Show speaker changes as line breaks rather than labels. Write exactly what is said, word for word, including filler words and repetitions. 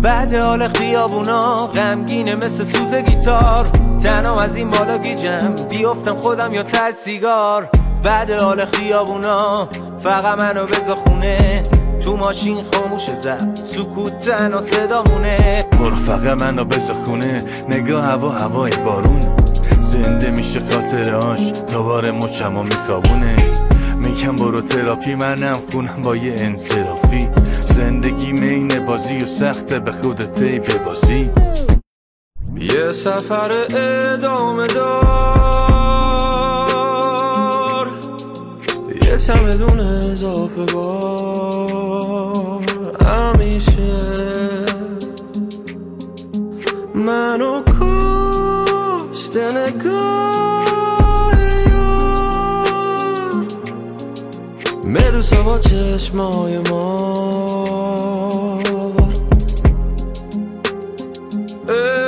بعد حال خیابونا غمگینه مثل سوز گیتار، تنام از این بالا گیجم بیفتم خودم یا ته سیگار. بعد حال خیابونا فقط منو بذار خونه، تو ماشین خاموش زب سکوت تنها صدامونه. برو فقط منو بذار خونه، نگاه هوا هوای بارون، زنده میشه خاطرهاش دوباره مچمو میکابونه. میگم برو تراپی، منم خونم با یه انصرافی، زندگی مین بازی و سخته به خودت ای ببازی. یه سفر ادامه دار، یه چمدون اضافه بار، همیشه منو کشته نگاه یار، مدوسا با چشمای مار.